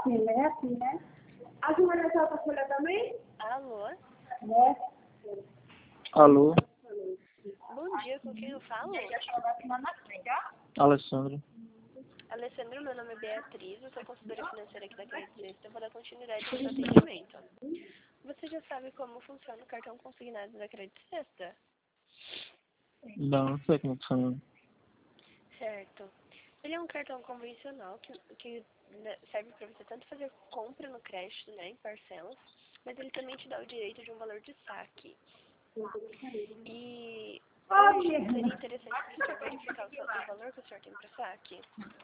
assim, né? Assim, né? A Júlia já tá folha também? Alô? Né? Alô, Bom dia, com quem eu falo? Alessandro. Alessandro, meu nome é Beatriz, eu sou consultora financeira aqui da Credit Suisse, eu vou dar continuidade ao seu atendimento. Você já sabe como funciona o cartão consignado da Credit Suisse? Não sei como funciona. Certo. Ele é um cartão convencional que serve para você tanto fazer compra no crédito, né, em parcelas, mas ele também te dá o direito de um valor de saque. E hoje seria interessante para o senhor verificar o valor que o senhor tem para saque.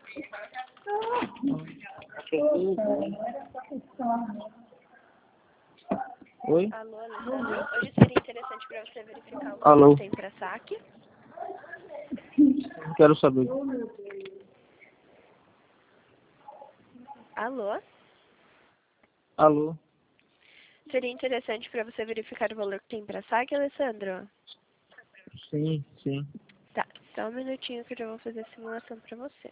Oi? Alô, Alessandro? Hoje seria interessante para você verificar o valor Alô? que tem para saque. Quero saber. Alô? Alô? Seria interessante para você verificar o valor que tem para saque, Alessandro? Sim, sim. Tá, só um minutinho que eu já vou fazer a simulação para você.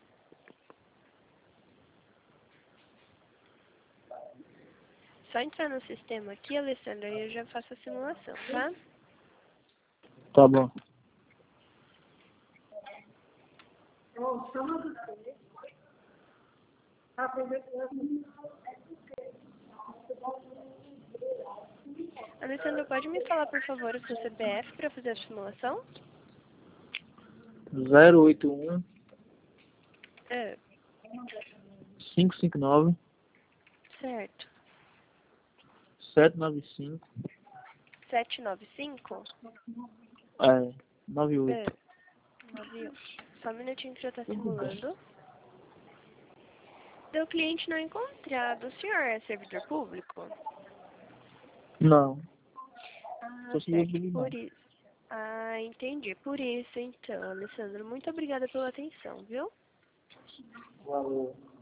Só entrar no sistema aqui, Alessandro, e eu já faço a simulação, tá? Tá bom. Alessandro, pode me falar, por favor, o seu CPF para fazer a simulação? 081 É, 559 certo. 795 795? 98. É, 91. Só um minutinho que já está simulando. Seu cliente não encontrado. O senhor é servidor público? Não. Ah, Tô sem certo. não. Por isso. Ah, entendi. Por isso, então, Alessandro. Muito obrigada pela atenção, viu? Valeu.